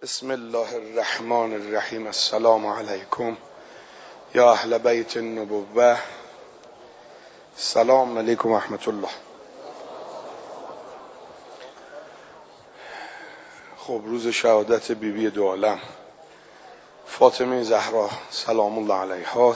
بسم الله الرحمن الرحیم. السلام علیکم یا اهل بیت النبوة. سلام علیکم و رحمت الله. خب، روز شهادت بیبی دو عالم فاطمه زهرا سلام الله علیها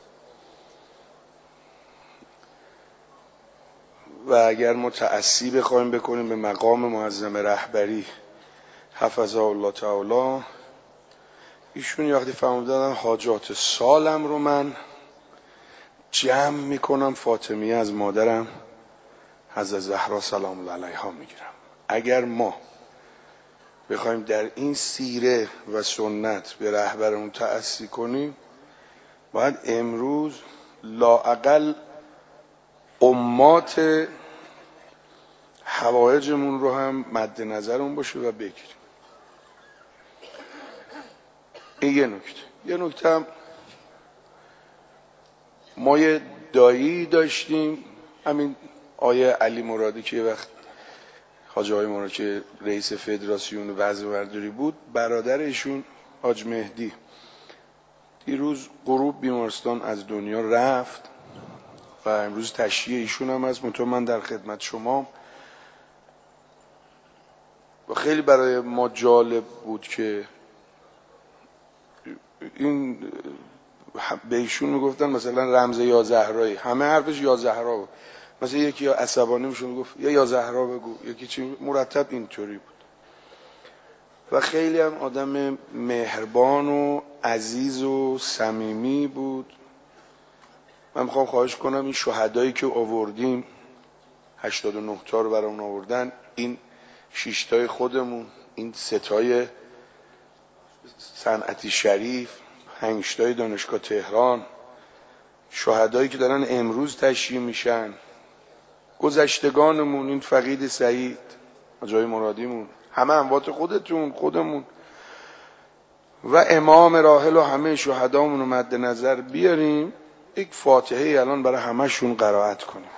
و اگر ما تأسی بخوایم بکنیم به مقام معظم رهبری حفظه الله تعالی، ایشون وقتی فرمودن حاجات سالم رو من جمع میکنم فاطمیه از مادرم حضرت زهرا سلام الله علیها میگیرم. اگر ما بخوایم در این سیره و سنت به رهبرمون تأسی کنیم، باید امروز لااقل امات حوایجمون رو هم مد نظرمون باشه و بگیریم. این یه نکته هم ما یه دایی داشتیم، همین آیه علی مرادی که یه وقت حاج آقای مرادی که رئیس فدراسیون وضع برداری بود، برادر ایشون حاج مهدی دیروز غروب بیمارستان از دنیا رفت و امروز تشییع ایشون هم از من در خدمت شما. و خیلی برای ما جالب بود که این به ایشون میگفتن مثلا رمز یا زهرایی، همه حرفش یا زهرا بود. مثلا یکی یا عصبانی میشون گفت یا زهرا بگو، یکی چی، مرتب اینطوری بود. و خیلی هم آدم مهربان و عزیز و صمیمی بود. من میخوام خواهش کنم این شهدایی که آوردیم 89 تا رو برامون آوردن، این 6 تای خودمون، این 3 تای صنعتی شریف، 5 تای دانشگاه تهران، شهدایی که دارن امروز تشییع میشن، گذشتگانمون، این فقید سعید، جای مرادیمون، همه اموات خودمون و امام راحل و همه شهدامون رو مد نظر بیاریم. یک فاتحه الان برای همه‌شون قرائت کنیم.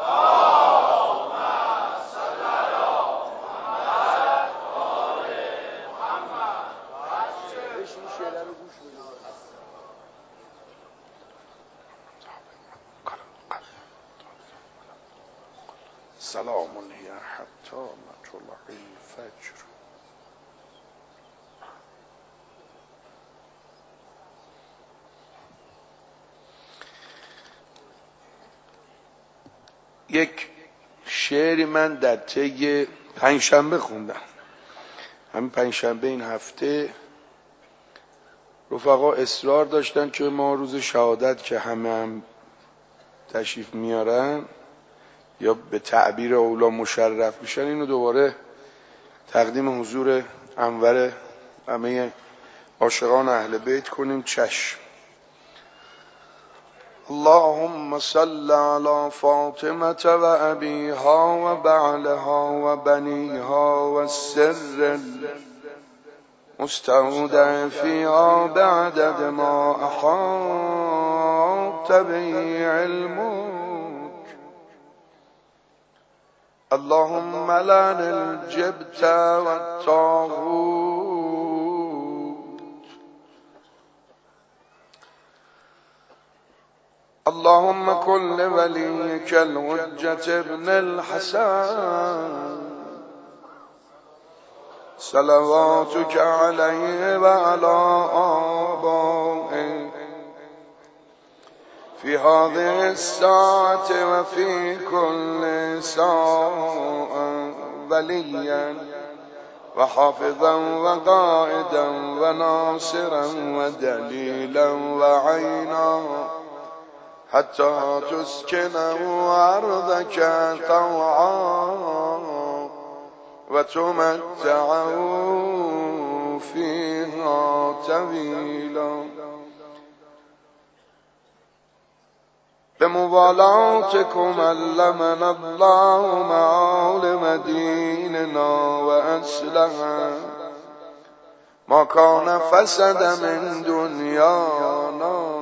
سلام هی حتی مطلع الفجر. یک شعری من در طی پنجشنبه خوندم، همین پنجشنبه این هفته رفقا اصرار داشتن که ما روز شهادت که همه هم تشریف میارن یا به تعبیر اولا مشرف میشن، اینو دوباره تقدیم حضور انور همه عاشقان اهل بیت کنیم. چشم. اللهم صل على فاطمة و ابیها و بعلها و بنیها و السر المستودع فيها بعدد ما احاط به علمك. اللهم لعن الجبت والطاغوت. اللهم كن لوليك الحجة ابن الحسن صلواتك عليه وعلى آبائه في هذه الساعة وفي كل ساعة وليا وحافظا وقائدا وناصرا ودليلا وعينا حتى تسكنه أرضك طوعا وتمتعه فيها طويلا بموالاتكم علمنا الله معالم ديننا وأصلح ما كان فسد من دنيانا.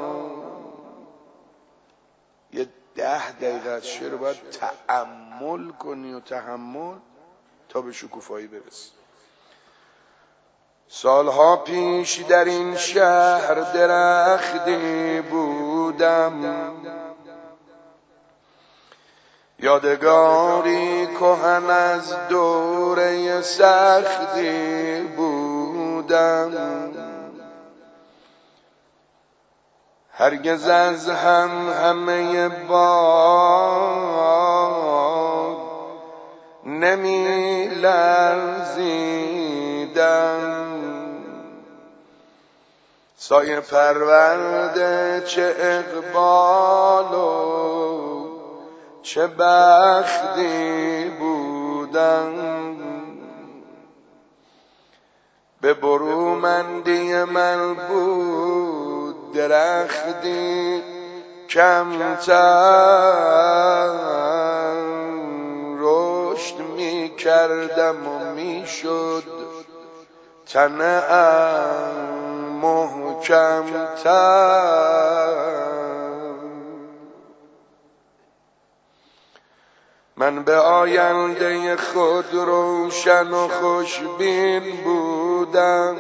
یه 10 دقیقه از شعر باید تأمل کنی و تحمل تا به شکوفایی برسی. سالها پیش در این شهر درختی بودم، یادگاری کهن از دوره سختی بودم. هرگز از همه باد نمی لرزیدم. سایه پرورده چه اقبال و چه بختی بودم. به برومندی من بود درختی کمتر، رشد می کردم و می شد تنه‌ام محکم‌تر. من به آینده خود روشن و خوشبین بودم،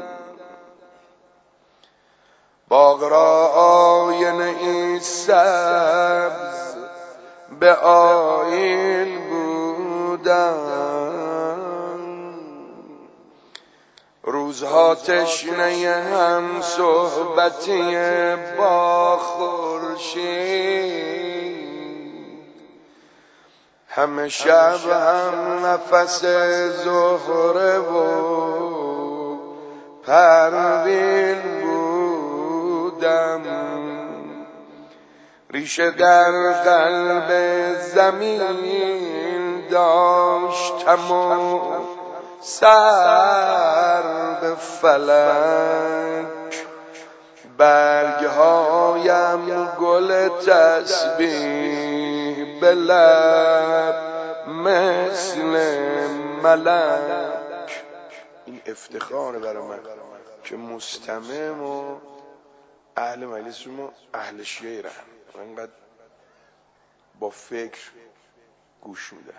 باغ را آینه ای سبز به آیین بودم. روزها تشنه هم صحبتی با خورشید، همه شب هم نفس زهره و پروین بودم. ریشه در قلب زمین داشتم و سر به فلک، برگهایم گل تسبیح به لب مثل ملک. این افتخاره برای من که مستمم و اهل مجلس ما اهل شعرن و اینقدر با فکر گوش میدن.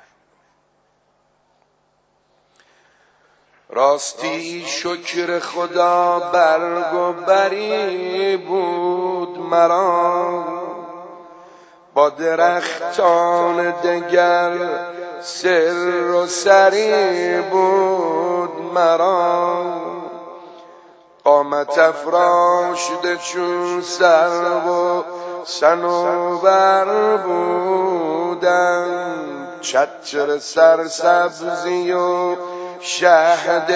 راستی شکر خدا برگ و بری بود مرا، با درختان دگر سر و سری بود مرا. قامت افراشته چون سرو و صنوبر بودم، چتر سرسبزی و شهد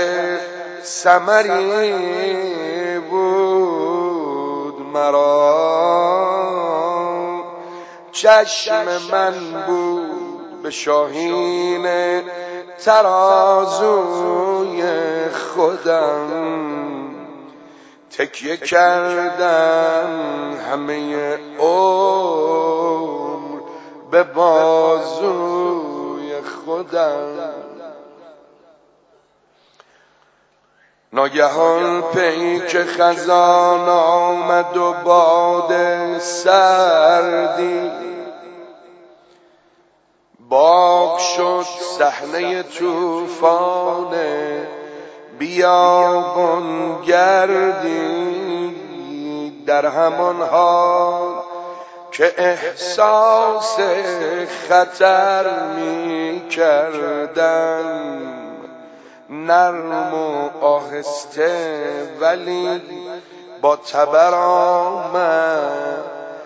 ثمری بود مرا. چشم من بود به شاهین ترازوی خودم، تکیه کردم همه عمر به بازوی خودم. ناگهان پیک خزان آمد و باد سردی، باغ شد صحنه طوفان بیابان گردی. در همان حال که احساس خطر می کردم، نرم و آهسته ولی با تبر آمد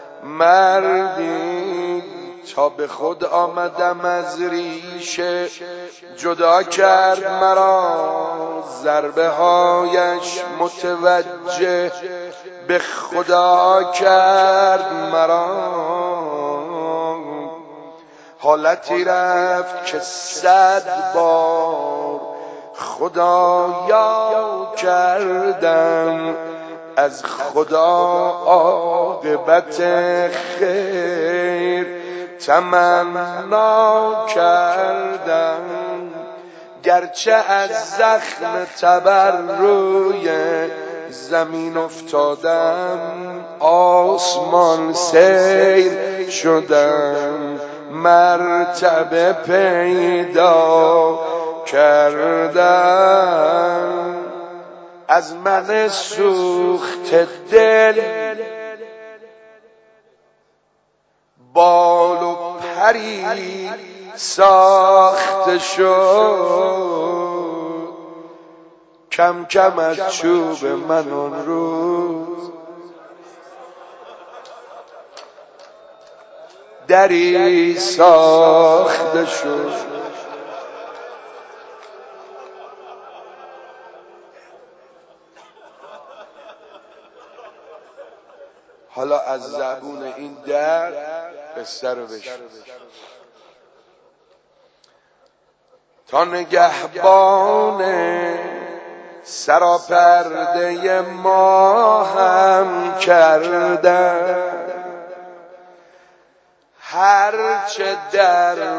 مردی، تا به خود آمدم از ریشه جدا کرد مرا. ضربه هایش متوجه به خدا کرد مرا. حالتی رفت که 100 بار خدایا کردم، از خدا عاقبت خیر تمنا کردم. گرچه از زخم تبر روی زمین افتادم، آسمان سیر شدم، مرتبه پیدا کردم. از من سوخت دل بال و پری ساخته شد، کم کم از چوب من اون روز دری ساخته شد. حالا از زبون این در قصه رو بشنو تا نگهبان سراپرده ما هم کردن، هرچه در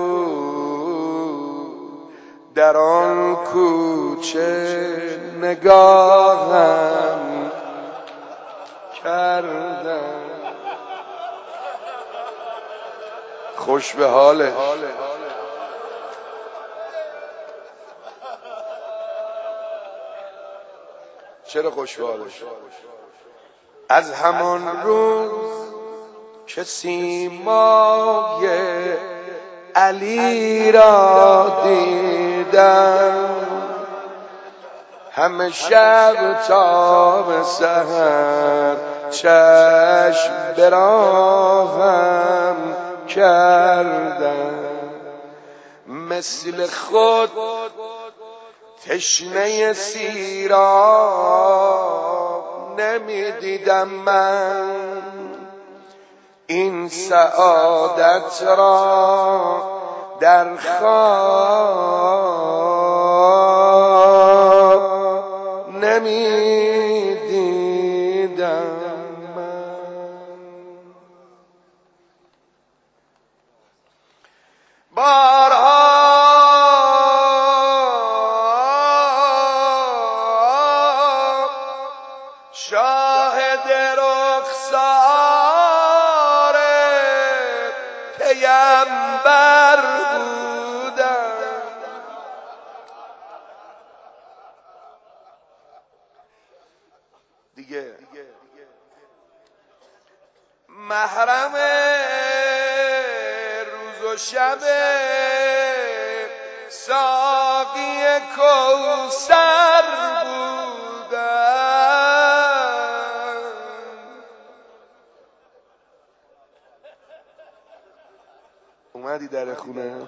بود در آن کوچه نگاهم کردن. خوش به حالش. چرا خوش به حالش؟ از همان روز که سیمای علی را دیدم، همه شب تا به سحر چشم به راهم کردم. مثل خود تشنه سیراب نمی دیدم من، این سعادت را در خواب نمی دیدم من. بارها شاهد رخسار پیمبر بودم، دیگه محرم روز و شب ساقی کوثر بودم. اومدی در خونه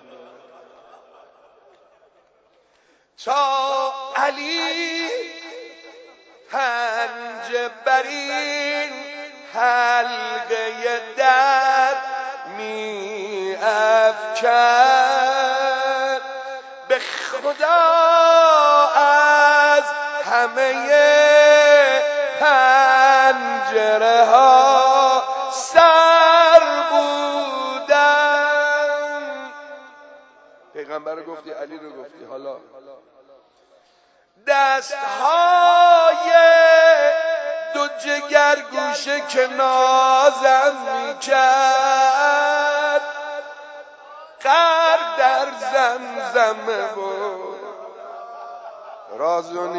تا علی پنجه برین حلقه در می افکند، به خدا از همه پنجره ها سر بودن. پیغمبر رو گفتی، علی رو گفتی، حالا دستهای دو جگرگوشه که نازم میکرد، غرق در زمزمه و راز و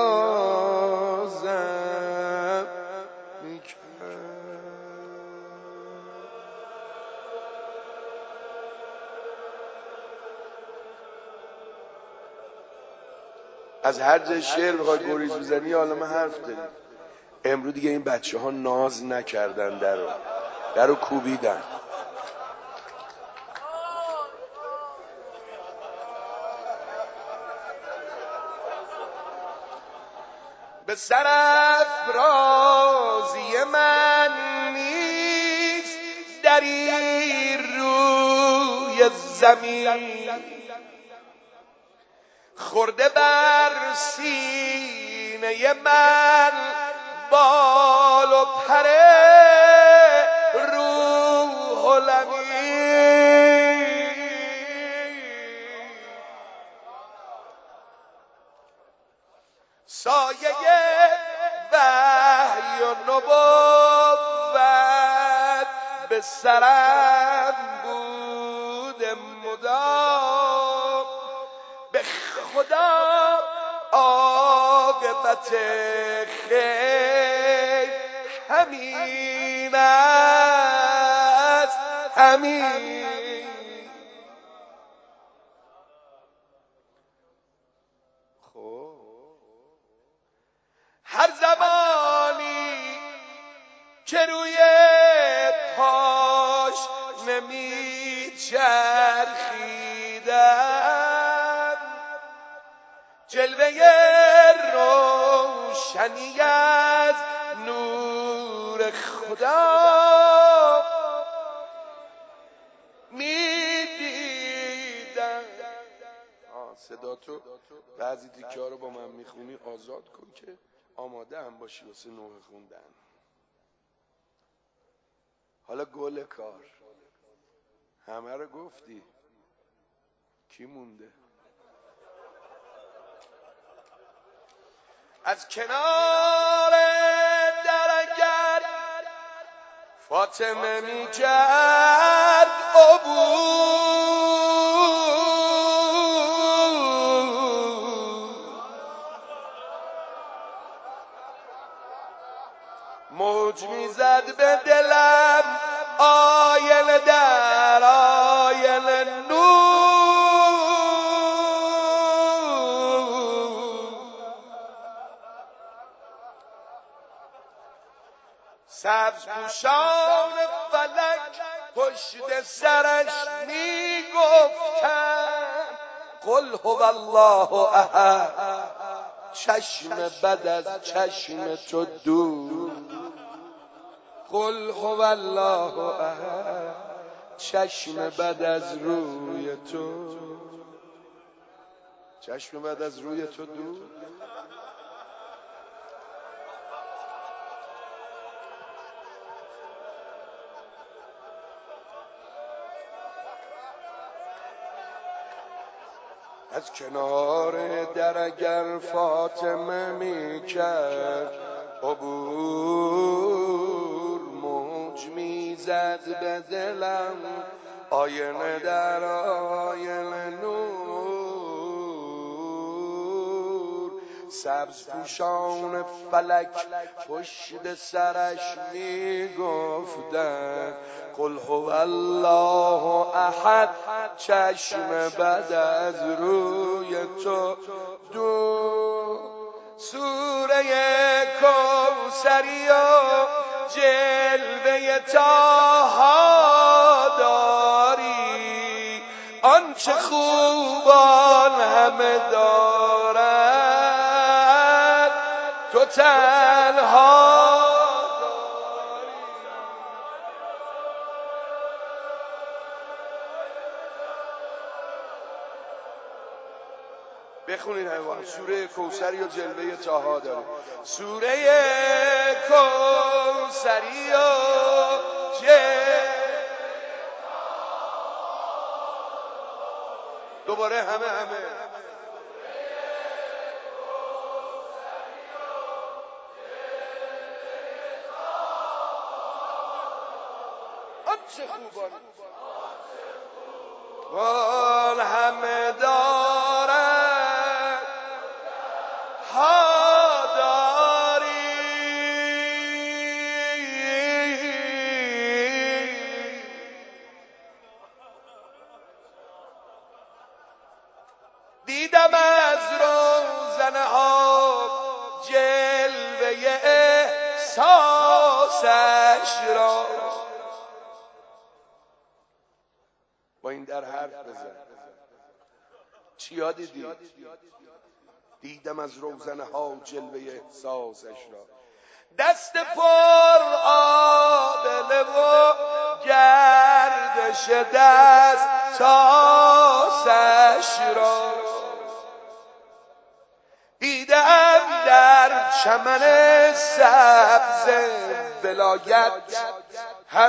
نیازم میکرد. از هر جای شعر بخوای گریز بزنی عالم حرف داری. امروز دیگه این بچه ها ناز نکردن، درو کوبیدن. به سرافرازی من نیست دری روی زمین، خورده بر سینه من بال و پر روح الامین. سایه وحی و نبوت به سرم بود مدام، به خدا عاقبت عاقبت خیر همین است، همین. خب هر زمانی که روی پاش نمی چرخیدم، جلوه روشنی از نور خدا می دیدم. صدا تو بعضی تیکه ها رو با من میخونی آزاد کن که آماده هم باشی واسه نوح خوندن. حالا گل کار همه رو گفتی، کی مونده؟ از کنار در اگر فاطمه می کرد موج میزد به دلم آینه در آینه نور، سبز پوشان فلک پشت سرش میگفتن قل هو الله احد، چشم بد از چشم تو دور. قل هو الله احد، چشم بد از روی تو، چشم بد از روی تو دور. از کنار در اگر فاطمه می کرد عبور، موج می زد به دلم آینه در آینه نور، سبز پوشان فلک پشت سرش می گفتن قل هو الله احد، چشم بد از روی تو دور. سوره کوثری و جلوه طه داری، آنچه خوبان همه دارد تو تنها بخونید حیوان. سوره کوثری و جلوه طه داره. سوره کوثری و دوباره همه آنچه خوبان وان همه دارد ها داری. دیدم از روزنه ها جلوه احساسش را، با این در حرف بزن چیا دیدی؟ دیدم از روزنه ها جلوه احساسش را، دست پر آبله و گردش دست تاسش را، دیدم در چمن سبز ولایت هر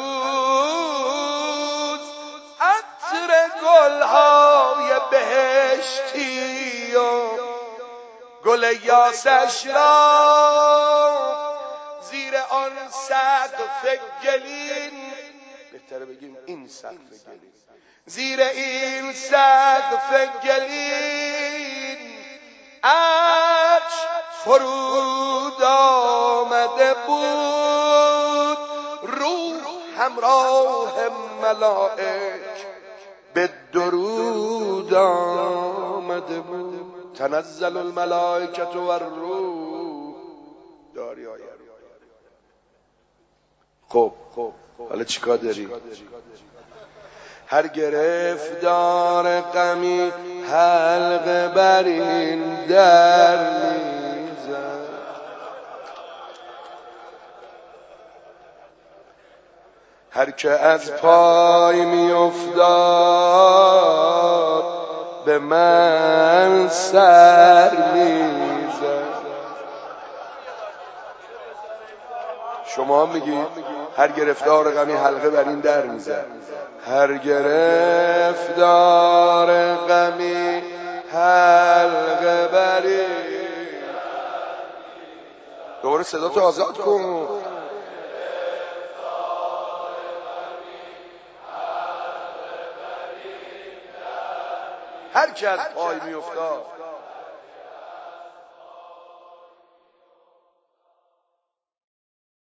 روز عطر گلهای بهشتی و گل یاسش را، زیر آن سقف گلین، بهتره بگیم این سقف گلین، زیر این سقف گلین عطر فرود آمده بود، روح همراه ملائک به درود آمده بود. تنزل الملائکة و الروح داری آیه. خب حالا چیکار داری؟ هر گرفتار غمی حلقه بر این در میزد، هر که از پای میافتاد به من سر میزد. شما میگید هر گرفتار غمی حلقه بر این در میزد. هر گرفتار غمی حلقه بر این. دوباره صدا تو آزاد کن. هر که از پای میافتاد